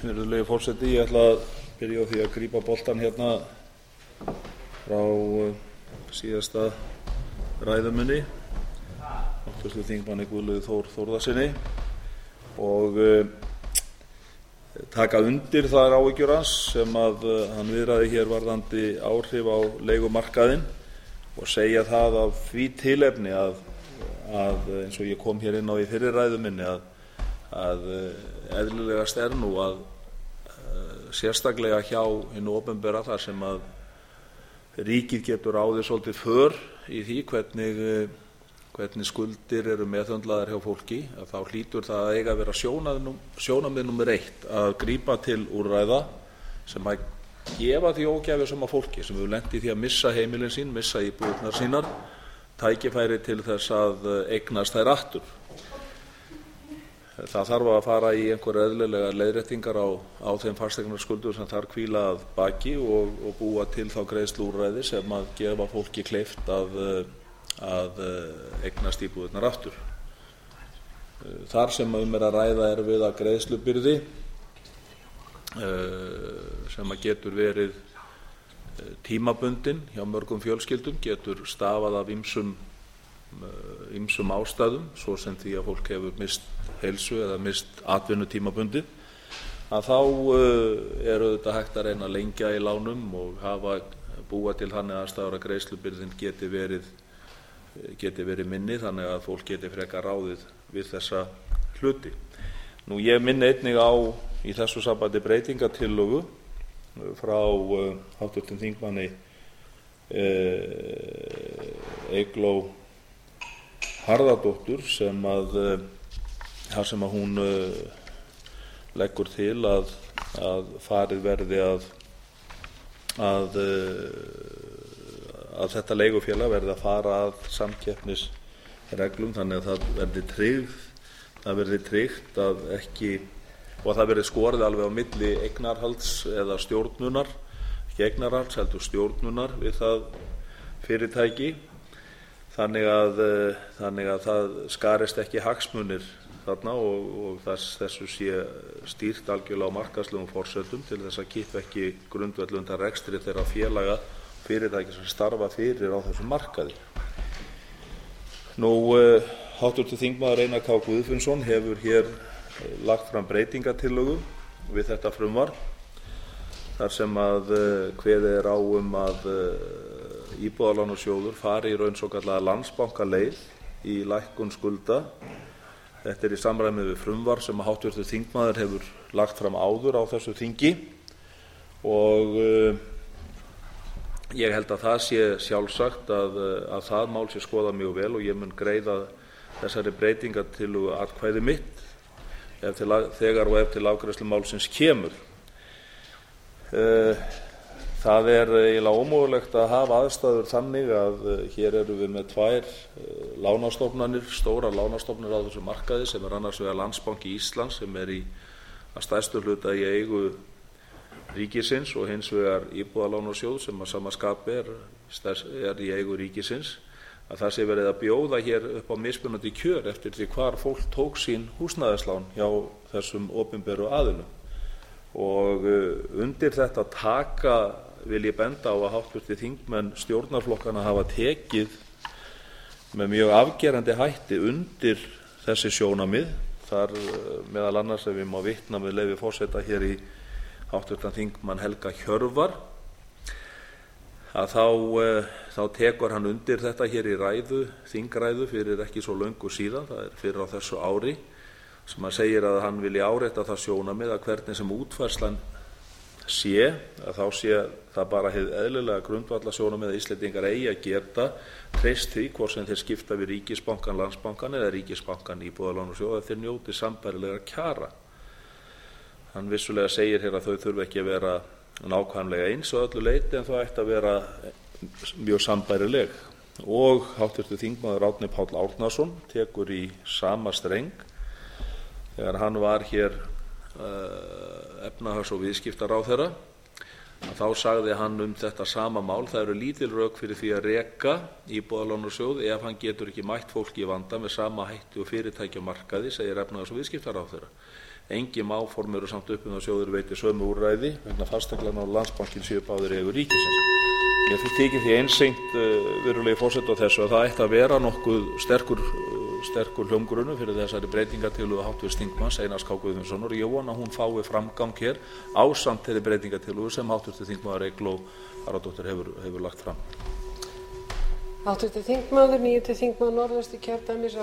Virðulegi forseti, ég ætla að byrja á því að grípa boltann hérna frá síðasta ræðumanni, hv. þingmanni Guðlaugi Þór Þórðarsyni, og taka undir þær áhyggjur hans sem að hann viðraði hér varðandi áhrif á leigumarkaðinn og segja það af því tilefni að eins og ég kom hér inn á í fyrri ræðu minni að eðlilegast nú að sérstaklega hjá hinu opinbera þar sem að ríkið getur ráðið svolítið för í því hvernig skuldir eru meðhöndlaðar hjá fólki, að þá hlýtur það að eiga að vera sjónarmið númer 1 að grípa til úrræða sem að gefa því ógæfusama fólki sem hefur lent í því að missa heimilin sín, missa íbúðirnar sínar, tækifæri til þess að eignast þær aftur. Það þarf að fara í einhverjar eðlilegar leiðréttingar á þeim fasteignaskuldum sem þar hvíla að baki og búa til þá greiðsluúrræði sem að gefa fólki kleift að eignast íbúðirnar aftur. Þar sem er að ræða erfiða greiðslubyrði sem að getur verið tímabundin hjá mörgum fjölskyldum, getur stafað af ýmsum ástæðum, svo sem því að fólk hefur misst heilsu eða misst atvinnu tímabundið, að þá auðvitað hægt að reyna að lengja í lánum og búa til þannig aðstæður að greiðslubyrðin geti verið minni, þannig að fólk geti frekar ráðið við þessa hluti. Nú, ég minni einnig á í þessu sambandi breytingartillögu frá hv. þingmanni Eygló Harðardóttur þar sem að hún leggur til að farið verði að þetta leigufélag verði að fara að samkeppnisreglum þannig að það verði tryggt að ekki, og það verði skorið alveg á milli eignarhalds eða stjórnunar, ekki eignarhalds heldur stjórnunar við það fyrirtæki, þannig að það skarist ekki hagsmunir þarna og þessu sé stýrt algjörlega á markaðslegum forsendum til þess að kippa ekki grundvelli undan rekstri þeirra félaga fyrirtæki sem starfa fyrir á þessum markaði. Nú, hv. þingmaður Einar K. Guðfinnsson hefur hér lagt fram breytingartillögu við þetta frumvarp þar sem að kveðið er á að Íbúðalánasjóður fari í raun svokallaða Landsbankaleið í lækkun skulda. Þetta er í samræmi við frumvarp sem hv. þingmaður hefur lagt fram áður á þessu þingi og ég held að það sé sjálfsagt að það mál sé skoðað mjög vel og ég mun greiða þessari breytingartillögu atkvæði mitt þegar og ef til afgreiðslu málsins kemur. Það er eiginlega ómögulegt að hafa aðstæður þannig að hér erum við með 2 lánastofnanir, stórar lánastofnanir á þessu markaði sem er annars vegar Landsbanki Íslands sem er að stærstu hluta í eigu ríkisins og hins vegar Íbúðalánasjóð sem að sama skapi er í eigu ríkisins, að það sé verið að bjóða hér upp á mismunandi kjör eftir því hvar fólk tók sín húsnæðislán hjá þessum opinberu aðilum. Og undir þetta taka vil ég benda á að hv. þingmenn stjórnarflokkanna hafa tekið með mjög afgerandi hætti undir þessi sjónarmið. Þar meðal annars ef við má vitna með leyfi forseta hér í hv. þingmann Helga Hjörvar, að þá tekur hann undir þetta hér í þingræðu fyrir ekki svo löngu síðan, það er fyrir á þessu ári, sem hann segir að hann vilji árétta það sjónarmið að hvernig sem útfærslan sé, að þá sé það bara hið eðlilega grundvallarsjónarmið að Íslendingar eigi að geta treyst því hvort sem þeir skipta við ríkisbankann, Landsbankann eða ríkisbankann Íbúðalánasjóð að þeir njóti sambærilegra kjara. Hann vissulega segir hér að þau þurfi ekki að vera nákvæmlega eins á öllu leyti en þau ætti að vera mjög sambærileg. Og hv. þingmaður Árni Páll Árnason tekur í sama streng þegar hann var hér efnahags- og viðskiptaráðherra þá sagði hann þetta sama mál: það eru lítil rök fyrir því að reka Íbúðalánasjóð ef hann getur ekki mætt fólki í vanda með sama hætti og fyrirtæki á markaði, segir efnahags- og viðskiptaráðherra. Engin áform eru samt uppi að sjóður veiti sömu úrræði vegna fasteigna og Landsbankinn séu báðir í eigu ríkisins. Mér þykir því einsýnt, virðulegi forseti, á þessu að það ætti að vera nokkuð sterkur hljómgrunnur fyrir þessari breytingartillögu háttvirts þingmanns Einars K. Guðfinnssonar, og ég vona að hún fái framgang hér ásamt þeirri breytingartillögu sem háttvirtur þingmaður Eygló Harðardóttir hefur lagt fram. Háttvirtur þingmaður, 9. þingmaður Norðvesturkjördæmis